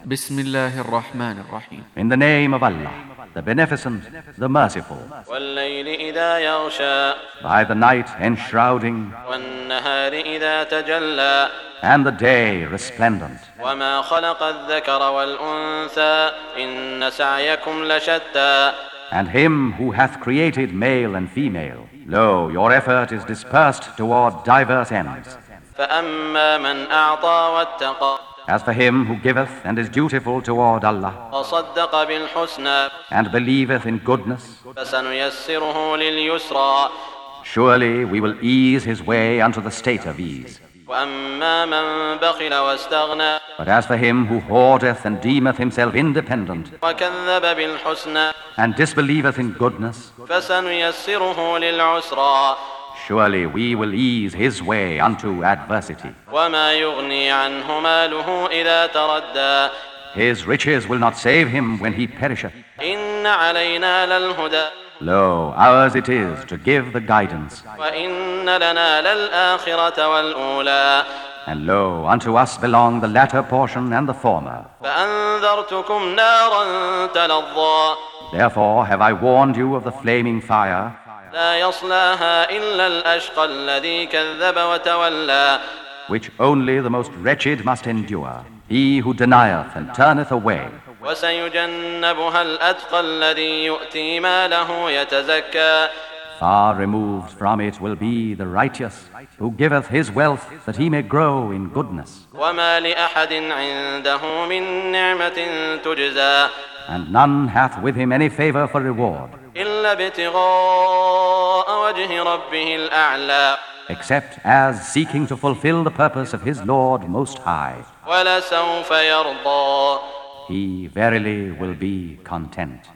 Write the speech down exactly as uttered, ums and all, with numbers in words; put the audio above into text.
Bismillahir Rahmanir Rahim. In the name of Allah, the Beneficent, the Merciful. وَاللَّيْلِ إِذَا يَغْشَى By the night enshrouding, وَالنَّهَارِ إِذَا تَجَلَّى and the day resplendent. وَمَا خَلَقَ الذَّكَرَ وَالْأُنثَى إِنَّ سَعْيَكُمْ لَشَتَّى And him who hath created male and female, lo, your effort is dispersed toward diverse ends. فَأَمَّا مَنْ أَعْطَى وَاتَّقَى As for him who giveth and is dutiful toward Allah, وَصَدَّقَ بِالْحُسْنَى and believeth in goodness, فَسَنُيَسِّرُهُ لِلْيُسْرَى surely we will ease his way unto the state of ease. وَأَمَّا مَنْ بَخِلَ وَاسْتَغْنَى But as for him who hoardeth and deemeth himself independent, وَكَذَّبَ بِالْحُسْنَى and disbelieveth in goodness, فَسَنُيَسِّرُهُ لِلْعُسْرَى surely we will ease his way unto adversity. وَمَا يُغْنِي عَنْهُ مَالُهُ إِذَا تَرَدَّى His riches will not save him when he perisheth. إِنَّ عَلَيْنَا لَلْهُدَى Lo, ours it is to give the guidance, وَإِنَّ لَنَا لَلْآخِرَةَ وَالْأُولَى and lo, unto us belong the latter portion and the former. فَأَنذَرْتُكُمْ نَارًا تَلَظَّى Therefore have I warned you of the flaming fire, لَا يَصْلَاهَا إِلَّا الْأَشْقَى الَّذِي كَذَّبَ وَتَوَلَّى which only the most wretched must endure, he who denieth and turneth away. وَسَيُجَنَّبُهَا الْأَتْقَى الَّذِي يُؤْتِي مَالَهُ يَتَزَكَّى Far removed from it will be the righteous, who giveth his wealth that he may grow in goodness. وَمَا لِأَحَدٍ عِندَهُ مِن نِّعْمَةٍ تُجْزَى And none hath with him any favor for reward, إِلَّا ابْتِغَاءَ وَجْهِ رَبِّهِ الْأَعْلَى except as seeking to fulfill the purpose of his Lord Most High. وَلَسَوْفَ يَرْضَى He verily will be content.